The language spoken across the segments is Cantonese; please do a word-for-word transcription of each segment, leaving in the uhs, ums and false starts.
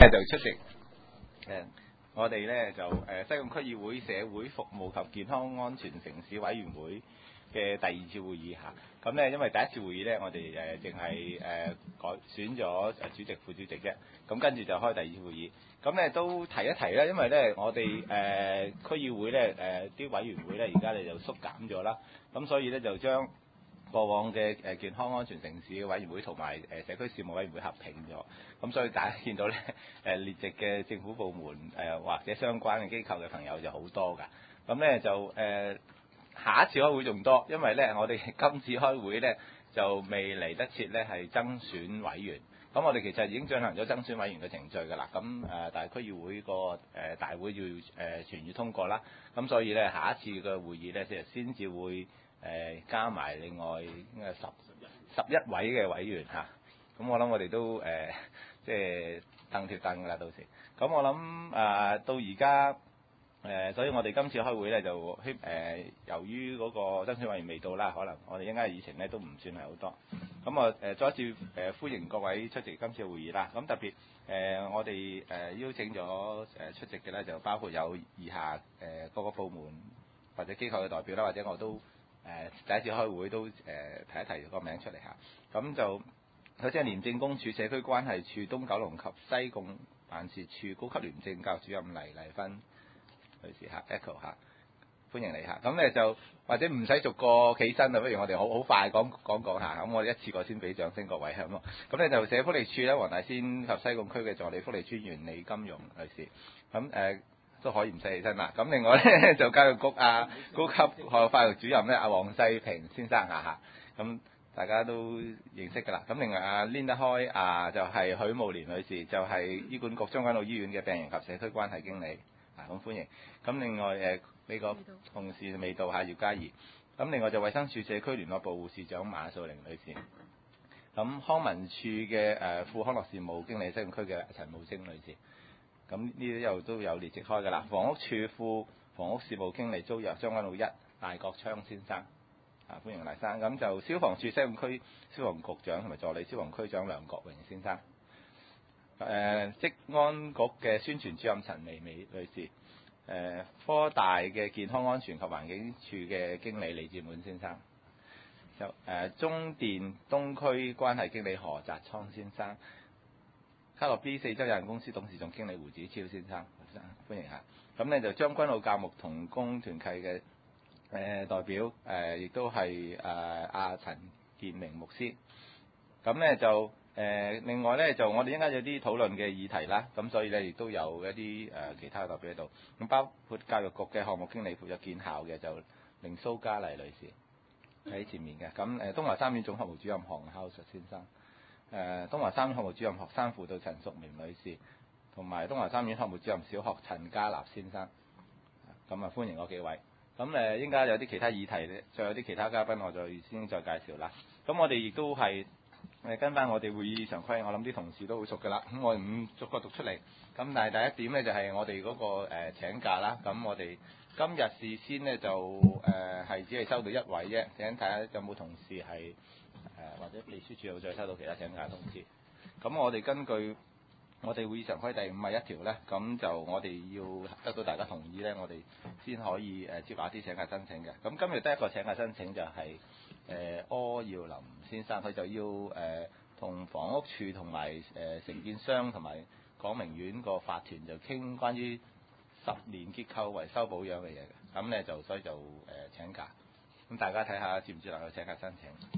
就出席誒，我哋咧就誒西貢區議會社會服務及健康安全城市委員會嘅第二次會議嚇。咁咧因為第一次會議咧，我哋誒淨係誒改選咗主席、副主席啫。咁跟住就開第二次會議。咁咧都提一提啦，因為咧我哋誒、呃、區議會咧誒啲委員會咧而家咧就縮減咗啦。咁所以咧就將過往嘅誒健康安全城市嘅委員會同埋誒社區事務委員會合併咗，咁所以大家見到咧誒列席嘅政府部門誒或者相關嘅機構嘅朋友就好多㗎，咁咧就誒下一次開會仲多，因為咧我哋今次開會咧就未嚟得切咧係增選委員，咁我哋其實已經進行咗增選委員嘅程序㗎啦，咁誒但係區議會個誒大會要誒全議通過啦，咁所以咧下一次嘅會議咧即係先至會。誒加埋另外應該十十一位嘅委員嚇，咁我諗我哋都誒、呃、即係凳貼凳㗎啦，到時。咁我諗啊、呃、到而家誒，所以我哋今次開會咧就希誒，由於嗰個增選委員未到啦，可能我哋應該議程咧都唔算係好多。咁我誒再一次誒歡迎各位出席今次嘅會議啦。咁特別誒、呃、我哋誒、呃、邀請咗誒出席嘅咧，就包括有以下誒、呃、各個部門或者機構嘅代表啦，或者我都。誒、呃、第一次開會都誒、呃、提一提個名出嚟嚇，咁就首先係廉政公署社區關係處東九龍及西貢辦事處高級廉政教主任黎麗芬女士嚇 ，Echo 嚇，歡迎你嚇。咁咧就或者唔使逐個企身啊，不如我哋好好快講講講下，咁我一次過先俾掌聲各位係咁。咁咧就社福利署咧，黃大仙及西貢區嘅助理福利專員李金融女士，咁誒。呃都可以唔使起身啦。咁另外咧就教育局啊高級學校法律主任咧阿黃世平先生嚇嚇，咁大家都認識㗎啦。咁另外阿 Linda 開啊就係許慕蓮女士，就係、是、醫管局將軍澳醫院嘅病人及社區關係經理啊，咁歡迎。咁另外誒呢個同事未到嚇葉嘉儀。咁另外就衛生署社區聯絡部護士長馬素玲女士。咁康文署嘅誒副康樂事務經理西貢區嘅陳慕貞女士。咁呢啲又都有列席開㗎啦。房屋處副房屋事務經理租約將軍澳一賴國昌先生，啊歡迎賴生。咁就消防處西貢區消防局長同埋助理消防區長梁國榮先生。誒、呃、職安局嘅宣傳主任陳美美女士。誒、呃、科大嘅健康安全及環境處嘅經理李志滿先生。就誒、呃、中電東區關係經理何澤倉先生。卡樂 B 四周有限公司董事總經理胡子超先生，歡迎下。咁咧就將軍澳教牧同工團契嘅誒、呃、代表誒，亦、呃、都係誒阿陳建明牧師。咁咧就誒、呃、另外咧就我哋應該有啲討論嘅議題啦，咁所以咧亦都有一啲誒、呃、其他嘅代表喺度。咁包括教育局嘅項目經理負責建校嘅就凌蘇嘉麗女士喺前面嘅。咁誒東華三院總學務主任韓孝述先生。誒東華三院學務主任學生輔導陳淑明女士，同埋東華三院學務主任小學陳家立先生，咁啊歡迎嗰幾位。咁誒應該有啲其他議題咧，再有啲其他嘉賓，我就先再介紹啦。咁我哋亦都係誒跟翻我哋會議常規，我諗啲同事都好熟㗎啦。咁我唔逐個讀出嚟。咁但係第一點咧就係我哋嗰個誒請假啦。咁我哋今日事先咧就誒係只係收到一位啫，請睇下有冇同事係。誒或者秘書處又再收到其他請假通知，咁我哋根據我哋會議常規第五十一條咧，咁就我哋要得到大家同意咧，我哋先可以誒接下啲請假申請嘅。咁今日得一個請假申請就係誒柯耀林先生，佢就要誒同、呃、房屋署同埋誒承建商同埋廣明苑個法團就傾關於十年結構維修保養嘅嘢嘅，咁咧就所以就誒、呃、請假。咁大家睇下接唔接能夠請假申請。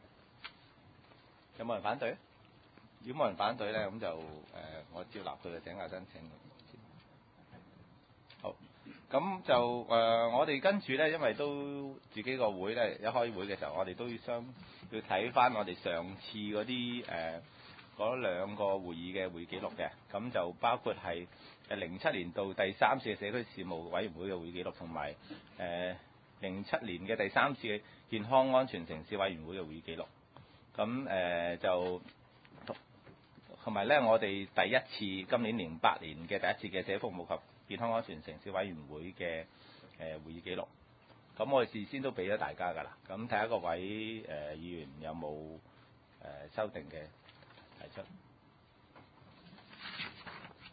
有冇人反對？如果冇人反對咧，咁就誒、呃、我照納佢嘅請假申請。好，咁就誒、呃、我哋跟住咧，因為都自己個會咧一開會嘅時候，我哋都要相要睇翻我哋上次嗰啲誒嗰兩個會議嘅會記錄嘅，咁就包括係誒零七年到第三次嘅社區事務委員會嘅會記錄，同埋誒零七年嘅第三次嘅健康安全城市委員會嘅會記錄。咁誒、呃、就同埋咧，我哋第一次今年零八年嘅第一次嘅社會服務及健康安全城市委員會嘅誒、呃、會議記錄。咁我哋事先都俾咗大家㗎啦。咁睇下各位誒、呃、議員有冇誒、呃、修訂嘅提出。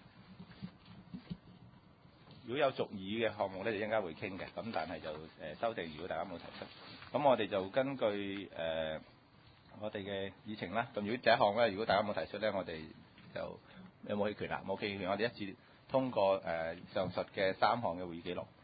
如果有續議嘅項目咧，就應該會傾嘅。咁但係就誒、呃、修訂，如果大家冇提出，咁我哋就根據誒、呃、我哋嘅議程啦。咁如果第一項咧，如果大家冇提出咧，我哋就有冇棄權啦？冇棄權，我哋一致通過誒、呃、上述嘅三項嘅會議記錄。